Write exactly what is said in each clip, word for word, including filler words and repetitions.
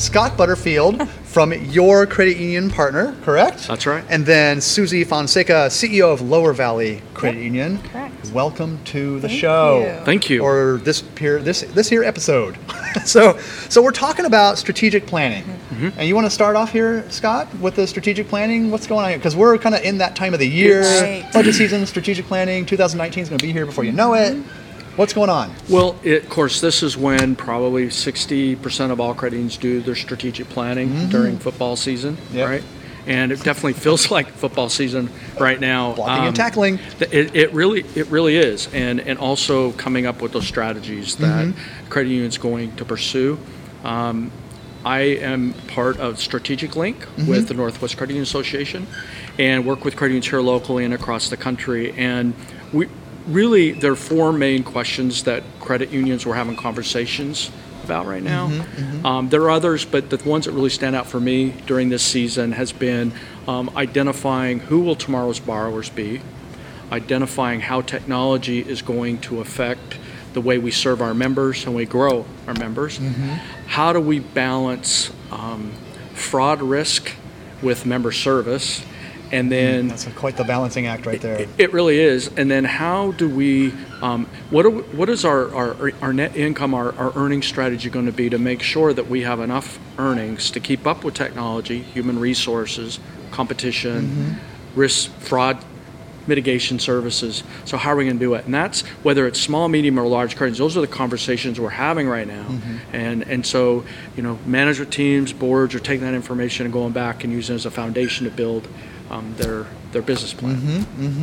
Scott Butterfield from your credit union partner, correct? That's right. And then Susie Fonseca, C E O of Lower Valley Credit Yep, Union. correct. Welcome to the Thank show. you. Thank you. Or this here, this this here episode. so, so we're talking about strategic planning, Mm-hmm. and you want to start off here, Scott, with the strategic planning. What's going on here? Because we're kind of in that time of the year, Right. budget season, strategic planning. twenty nineteen is going to be here before you know it. What's going on? Well, it, of course, this is when probably sixty percent of all credit unions do their strategic planning during football season, Yep. right? And it definitely feels like football season right now. Blocking and Um, tackling. th- It, it really, it really is, and and also coming up with those strategies that credit unions going to pursue. Um, I am part of Strategic Link with the Northwest Credit Union Association, and work with credit unions here locally and across the country. And we really there are four main questions that credit unions were having conversations about right now. Um, there are others, but the ones that really stand out for me during this season has been um, identifying who will tomorrow's borrowers be, identifying how technology is going to affect the way we serve our members and we grow our members. How do we balance um, fraud risk with member service? And then That's quite the balancing act right there. it really is. And then how do we, um, what, are, what is our, our, our net income, our, our earning strategy going to be to make sure that we have enough earnings to keep up with technology, human resources, competition, risk, fraud mitigation services? So how are we going to do it? And that's whether it's small, medium, or large credits. Those are the conversations we're having right now. And and so, you know, management teams, boards are taking that information and going back and using it as a foundation to build um, their their business plan.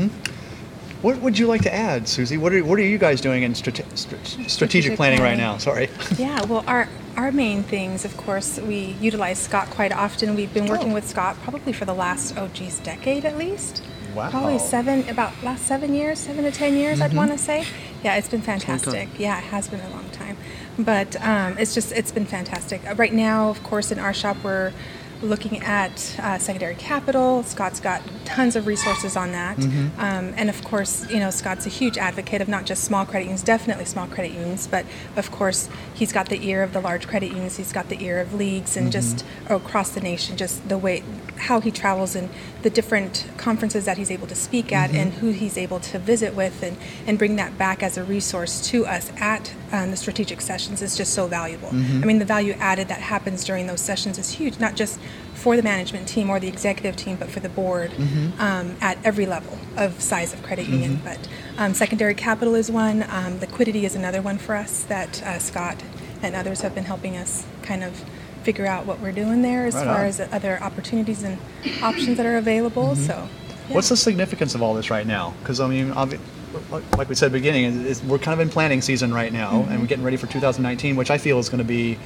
What would you like to add, Susie? What are what are you guys doing in strate- strate- strategic planning right now? Sorry. Yeah, well, our our main things, of course, we utilize Scott quite often. We've been working Oh. with Scott probably for the last, oh geez, decade at least. Wow. Probably seven, about last seven years, seven to ten years, I'd want to say. Yeah, it's been fantastic. Yeah, it has been a long time. But um, it's just, it's been fantastic. Uh, Right now, of course, in our shop, we're looking at uh, secondary capital. Scott's got tons of resources on that. Um, and of course, you know, Scott's a huge advocate of not just small credit unions, definitely small credit unions, but of course, he's got the ear of the large credit unions. He's got the ear of leagues and just across the nation, just the way, how he travels and the different conferences that he's able to speak at and who he's able to visit with and, and bring that back as a resource to us at um, the strategic sessions is just so valuable. I mean, the value added that happens during those sessions is huge, not just for the management team or the executive team, but for the board um, at every level of size of credit union. But um, secondary capital is one. Um, liquidity is another one for us that uh, Scott and others have been helping us kind of figure out what we're doing there as Right far on. as other opportunities and options that are available. So, yeah. What's the significance of all this right now? Because I mean, obvi- like like we said at the beginning, is we're kind of in planning season right now, and we're getting ready for two thousand nineteen, which I feel is going to be.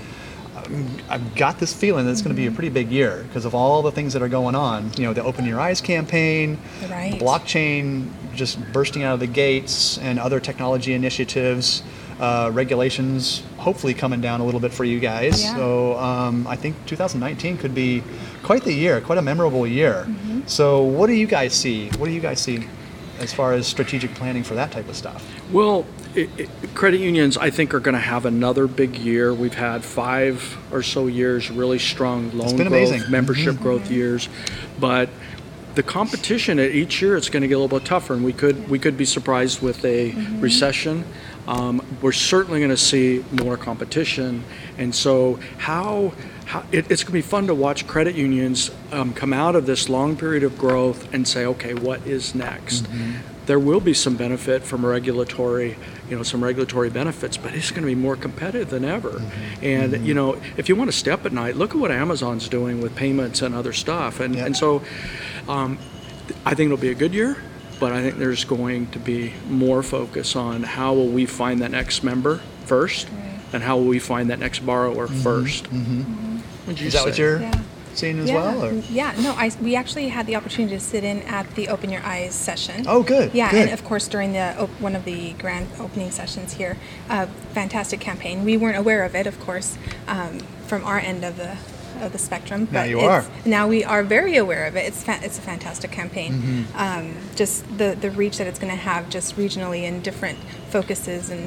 I've got this feeling that it's going to be a pretty big year because of all the things that are going on. You know, the Open Your Eyes campaign, Right. blockchain just bursting out of the gates, and other technology initiatives, uh, regulations hopefully coming down a little bit for you guys. Yeah. So um, I think two thousand nineteen could be quite the year, quite a memorable year. So what do you guys see? What do you guys see as far as strategic planning for that type of stuff? Well, it, it, credit unions, I think, are going to have another big year. We've had five or so years really strong loan been growth, amazing. membership growth years, but the competition at each year it's going to get a little bit tougher, and we could we could be surprised with a recession. Um, we're certainly going to see more competition, and so how. How, it, it's going to be fun to watch credit unions um, come out of this long period of growth and say, okay, what is next? There will be some benefit from regulatory, you know, some regulatory benefits, but it's going to be more competitive than ever. And, you know, if you want to stay up at night, look at what Amazon's doing with payments and other stuff. And, Yeah. and so um, I think it'll be a good year, but I think there's going to be more focus on how will we find that next member first, and how will we find that next borrower first. Would you Is that what say? you're Yeah. seeing as yeah. well? Or? Yeah, no, I, we actually had the opportunity to sit in at the Open Your Eyes session. Oh, good. Yeah, good. and of course during the op- one of the grand opening sessions here, uh, fantastic campaign. We weren't aware of it, of course, um, from our end of the of the spectrum. Now but you it's- are. Now we are very aware of it. It's fa- it's a fantastic campaign. Mm-hmm. Um, just the the reach that it's going to have, just regionally, and different focuses and.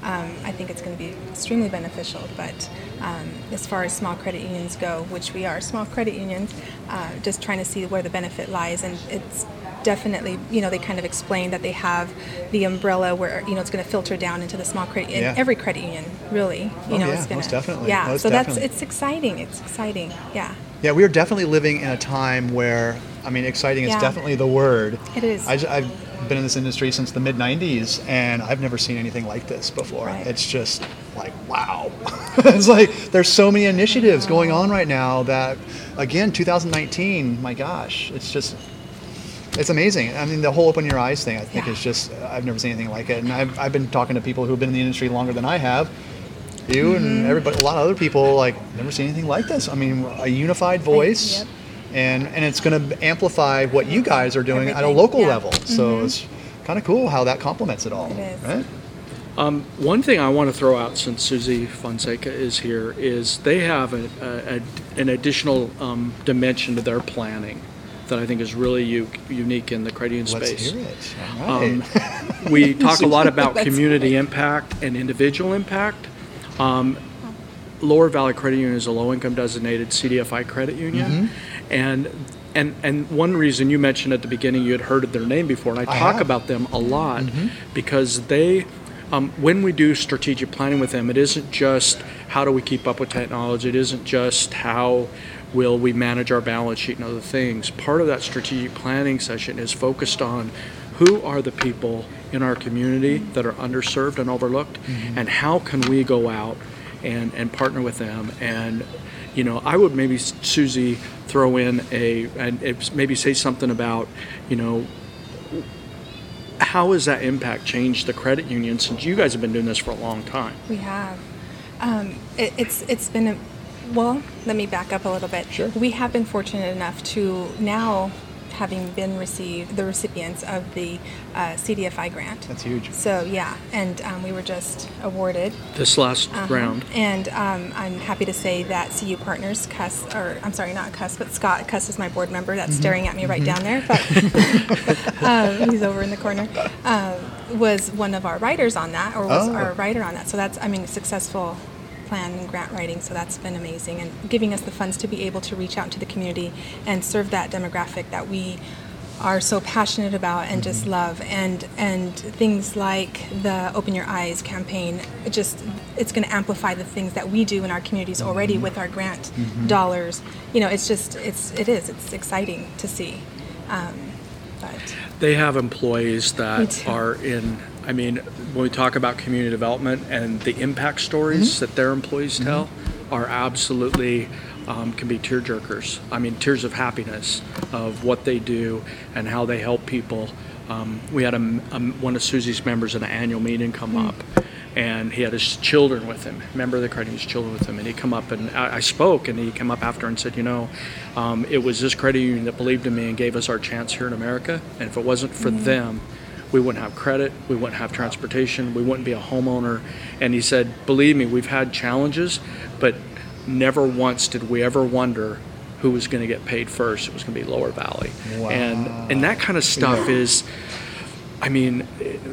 um, I think it's going to be extremely beneficial. But um, as far as small credit unions go, which we are small credit unions, uh, just trying to see where the benefit lies, and it's definitely, you know, they kind of explain that they have the umbrella where, you know, it's going to filter down into the small credit, in Yeah. every credit union, really, you Oh, know, yeah, it's going most to, definitely, yeah, most so definitely. that's, it's exciting, it's exciting, yeah. Yeah, we are definitely living in a time where, I mean, exciting is Yeah. definitely the word. It is. I, have been in this industry since the mid nineties, and I've never seen anything like this before. Right. It's just like, wow. It's like there's so many initiatives going on right now that, again, two thousand nineteen, my gosh, it's just, it's amazing. I mean, the whole open your eyes thing, I think, Yeah. is just, I've never seen anything like it. And I've, I've been talking to people who've been in the industry longer than I have. You Mm-hmm. and everybody, a lot of other people, like, never seen anything like this. I mean, a unified voice, yep. and and it's going to amplify what you guys are doing at a Everything, local yeah. level. So it's kind of cool how that complements it all, It is. right? Um, one thing I want to throw out, since Susie Fonseca is here, is they have a, a, a, an additional um, dimension to their planning that I think is really u- unique in the credit union Let's space. hear it. All right. Um, we talk a lot about community impact and individual impact. Um, Lower Valley Credit Union is a low-income designated C D F I credit union, Mm-hmm. and and and one reason you mentioned at the beginning you had heard of their name before, and I, I talk have. about them a lot Mm-hmm. because they. Um, when we do strategic planning with them, it isn't just how do we keep up with technology. It isn't just how will we manage our balance sheet and other things. Part of that strategic planning session is focused on who are the people in our community that are underserved and overlooked, Mm-hmm. and how can we go out and, and partner with them. And, you know, I would maybe, Susie, throw in a, and it's maybe say something about, you know, how has that impact changed the credit union, since you guys have been doing this for a long time? We have. Um, it, it's it's been a, well. Let me back up a little bit. Sure. We have been fortunate enough to now, having been received the recipients of the uh, C D F I grant. That's huge. So yeah, and um, we were just awarded. This last Uh-huh. round. And um, I'm happy to say that C U Partners, Cuss, or I'm sorry, not Cuss, but Scott Cuss is my board member that's staring at me right down there, but um, he's over in the corner, um, was one of our writers on that, or was Oh. our writer on that. So that's, I mean, successful plan and grant writing, so that's been amazing, and giving us the funds to be able to reach out into the community and serve that demographic that we are so passionate about and just love, and and things like the Open Your Eyes campaign, it just it's going to amplify the things that we do in our communities already with our grant dollars. You know, it's just it's it is it's exciting to see. Um, but They have employees Me that too. are in, I mean, when we talk about community development and the impact stories that their employees tell are absolutely, um, can be tear jerkers. I mean, tears of happiness of what they do and how they help people. Um, we had a, a, one of Susie's members at an annual meeting come up, and he had his children with him, member of the credit union's children with him, and he come up and I, I spoke, and he came up after and said, you know, um, it was this credit union that believed in me and gave us our chance here in America, and if it wasn't for them, we wouldn't have credit, we wouldn't have transportation, we wouldn't be a homeowner. And he said, believe me, we've had challenges, but never once did we ever wonder who was going to get paid first. It was going to be Lower Valley. Wow. And and that kind of stuff Yeah. is, I mean,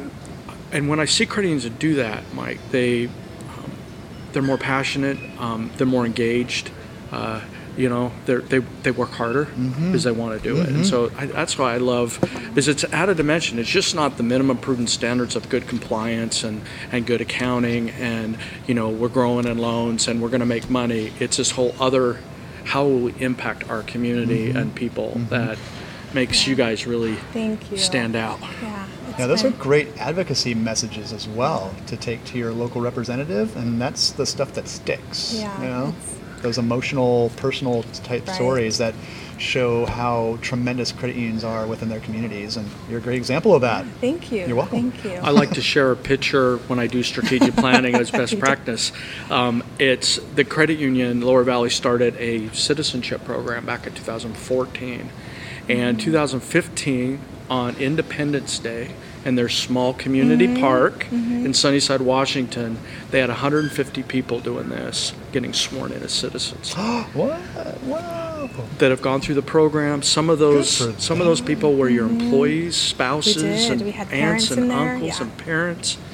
and when I see credit unions that do that, Mike, they, um, they're more passionate, um, they're more engaged, uh, you know, they're, they they work harder because they want to do it. And so I, that's why I love, because it's at a dimension. It's just not the minimum prudent standards of good compliance and, and good accounting and, you know, we're growing in loans and we're going to make money. It's this whole other, how will we impact our community and people that makes you guys really thank you. stand out. Yeah. it's Yeah, those are been- great advocacy messages as well to take to your local representative, and that's the stuff that sticks. Yeah, you know, it's- those emotional, personal type Right. stories that show how tremendous credit unions are within their communities, and you're a great example of that. Thank you. You're welcome. Thank you. I like to share a picture when I do strategic planning as best You do. practice. Um, it's the credit union, Lower Valley, started a citizenship program back in two thousand fourteen. And two thousand fifteen, on Independence Day, in their small community Mm-hmm. park in Sunnyside, Washington, they had one hundred fifty people doing this, getting sworn in as citizens What? Wow. that have gone through the program. Some of those, Good for some of those people were your employees, spouses, did. and We had aunts parents and in there, uncles yeah. and parents.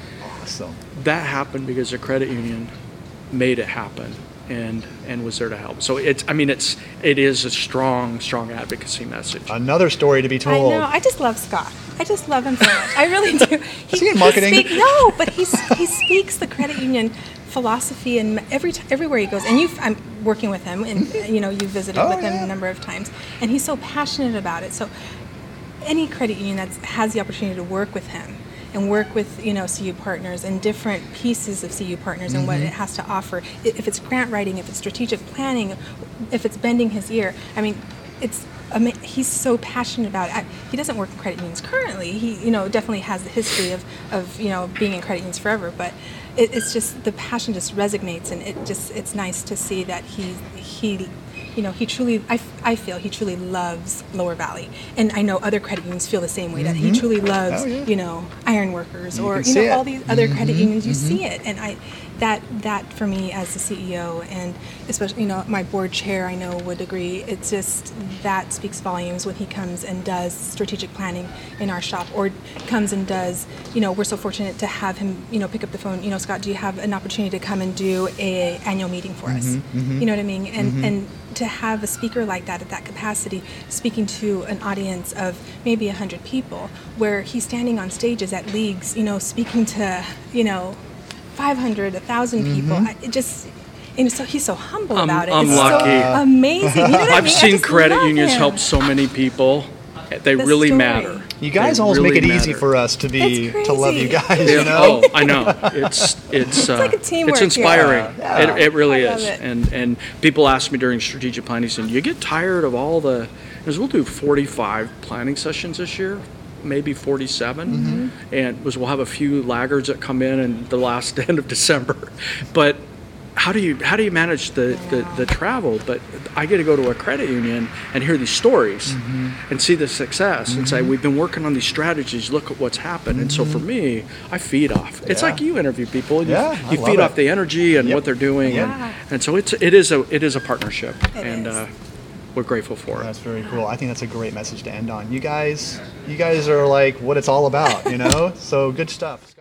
So that happened because the credit union made it happen and and was there to help. So it's I mean it's it is a strong strong advocacy message. another story to be I told. know. I just love Scott. I just love him so much. I really do. He, Is he in marketing? speak- no, but he's, he speaks the credit union philosophy and every t- everywhere he goes. And you, I'm working with him, and you know, you visited Oh, with him yeah. a number of times, and he's so passionate about it. So any credit union that has the opportunity to work with him and work with, you know, C U Partners and different pieces of C U Partners and what it has to offer. I- If it's grant writing, if it's strategic planning, if it's bending his ear, I mean, it's ama- he's so passionate about it. I, he doesn't work in credit unions currently. He, you know, definitely has the history of, of you know, being in credit unions forever. But it, it's just the passion just resonates, and it just it's nice to see that he he. You know, he truly, I, f- I feel he truly loves Lower Valley. And I know other credit unions feel the same way, that he truly loves, Oh, yeah. you know, iron workers You or, can you see know, it. all these other credit unions, you see it. And I, that, that for me as the C E O, and especially, you know, my board chair, I know would agree, it's just, that speaks volumes when he comes and does strategic planning in our shop, or comes and does, you know, we're so fortunate to have him, you know, pick up the phone, you know, Scott, do you have an opportunity to come and do a annual meeting for us? You know what I mean? And, and to have a speaker like that at that capacity, speaking to an audience of maybe a hundred people, where he's standing on stages at leagues, you know, speaking to, you know, five hundred, a thousand people. I, it just, and so he's so humble I'm- about it. I'm it's lucky. so amazing. You know what I I've mean? I seen just credit love unions him. help so many people. They The really story. matter. You guys They almost really make it easy matter. for us to be It's to love you crazy. guys. Yeah, You know. Oh, I know. It's it's uh, like a teamwork it's here. inspiring. Yeah. It, it really I love is. it. And and people ask me during strategic planning, saying, "You get tired of all the?" Because we'll do forty-five planning sessions this year, maybe forty-seven, Mm-hmm. and was we'll have a few laggards that come in in the last end of December, but. How do you how do you manage the, the, the travel? But I get to go to a credit union and hear these stories and see the success and say, we've been working on these strategies, look at what's happened. And so for me, I feed off. It's Yeah. like you interview people and you, Yeah, I you love feed it. off the energy and Yep. what they're doing. Yeah. And, and so it's it is a it is a partnership. It and is. Uh, we're grateful for it. That's very cool. I think that's a great message to end on. You guys, you guys are like what it's all about, you know. So good stuff.